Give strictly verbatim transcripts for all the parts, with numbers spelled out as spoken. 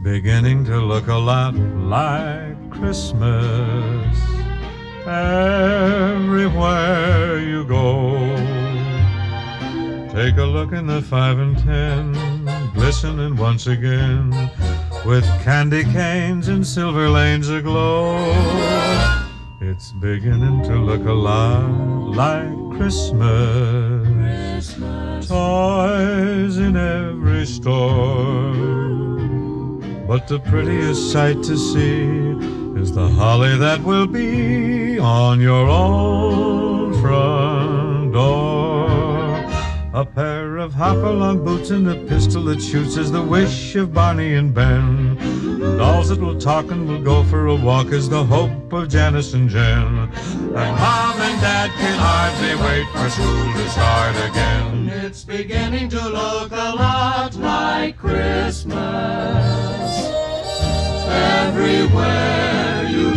beginning to look a lot like Christmas everywhere you go. Take a look in the five and ten, glistening once again, with candy canes and silver lanes aglow. It's beginning to look a lot like Christmas. Christmas. Toys in every store, but the prettiest sight to see is the holly that will be on your own front door. A pair of hop-along boots and a pistol that shoots is the wish of Barney and Ben. Dolls that will talk and will go for a walk is the hope of Janice and Jen. And Mom and Dad can hardly wait for school to start again. It's beginning to look a lot like Christmas everywhere you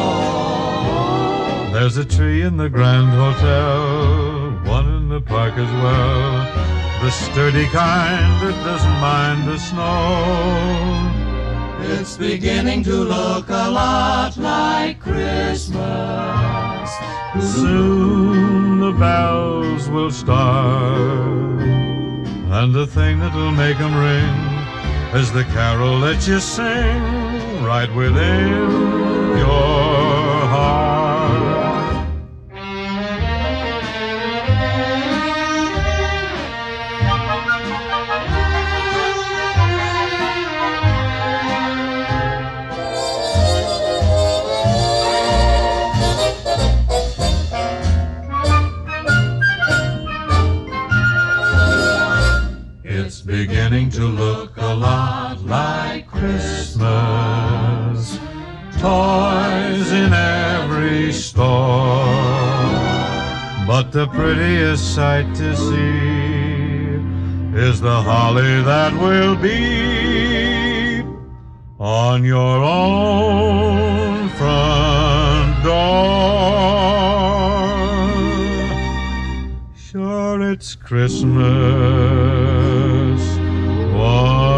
go. There's a tree in the Grand Hotel, one in the park as well, the sturdy kind that doesn't mind the snow. It's beginning to look a lot like Christmas. Soon the bells will start, and the thing that'll make them ring is the carol that you sing right within your heart. It's beginning to look a lot like Christmas. Toys in every store, but the prettiest sight to see is the holly that will be on your own front door. Sure, it's Christmas. One